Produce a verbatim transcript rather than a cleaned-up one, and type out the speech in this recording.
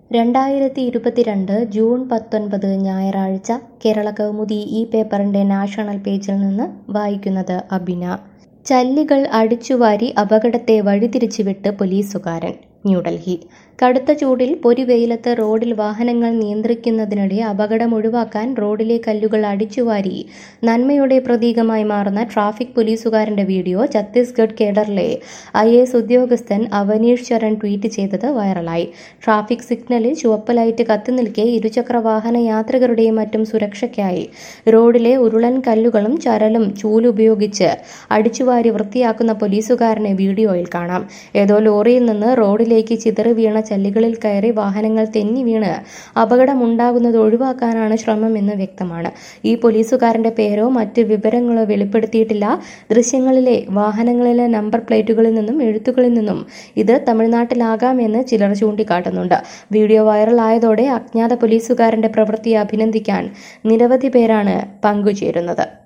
രണ്ടായിരത്തി ഇരുപത്തിരണ്ട് ജൂൺ പത്തൊൻപത് ഞായറാഴ്ച കേരളകൗമുദി ഈ പേപ്പറിന്റെ നാഷണൽ പേജിൽ നിന്ന് വായിക്കുന്നത് അബിന. ചല്ലികൾ അടിച്ചുവാരി അപകടത്തെ വഴിതിരിച്ചുവിട്ട് പോലീസുകാരൻ. ന്യൂഡൽഹി. കടുത്ത ചൂടിൽ പൊരിവെയിലത്ത് റോഡിൽ വാഹനങ്ങൾ നിയന്ത്രിക്കുന്നതിനിടെ അപകടം ഒഴിവാക്കാൻ റോഡിലെ കല്ലുകൾ അടിച്ചുവാരി നന്മയുടെ പ്രതീകമായി മാറുന്ന ട്രാഫിക് പോലീസുകാരന്റെ വീഡിയോ ഛത്തീസ്ഗഡ് കേഡറിലെ ഐ എ എസ് ഉദ്യോഗസ്ഥൻ അവനീഷ് ചരൺ ട്വീറ്റ് ചെയ്തത് വൈറലായി. ട്രാഫിക് സിഗ്നലിൽ ചുവപ്പ് ലൈറ്റ് കത്തിനിൽക്കെ ഇരുചക്ര വാഹന യാത്രികരുടെയും മറ്റും സുരക്ഷയ്ക്കായി റോഡിലെ ഉരുളൻ കല്ലുകളും ചരലും ചൂലുപയോഗിച്ച് അടിച്ചുവാരി വൃത്തിയാക്കുന്ന പോലീസുകാരനെ വീഡിയോയിൽ കാണാം. ഏതോ ലോറിയിൽ നിന്ന് റോഡിലേക്ക് ചിതറി വീണ ചല്ലികളിൽ കയറി വാഹനങ്ങൾ തെന്നി വീണ് അപകടമുണ്ടാകുന്നത് ഒഴിവാക്കാനാണ് ശ്രമമെന്ന് വ്യക്തമാണ്. ഈ പോലീസുകാരന്റെ പേരോ മറ്റ് വിവരങ്ങളോ വെളിപ്പെടുത്തിയിട്ടില്ല. ദൃശ്യങ്ങളിലെ വാഹനങ്ങളിലെ നമ്പർ പ്ലേറ്റുകളിൽ നിന്നും എഴുത്തുകളിൽ നിന്നും ഇത് തമിഴ്നാട്ടിലാകാമെന്ന് ചിലർ ചൂണ്ടിക്കാട്ടുന്നുണ്ട്. വീഡിയോ വൈറലായതോടെ അജ്ഞാത പോലീസുകാരന്റെ പ്രവൃത്തിയെ അഭിനന്ദിക്കാൻ നിരവധി പേരാണ് പങ്കുചേരുന്നത്.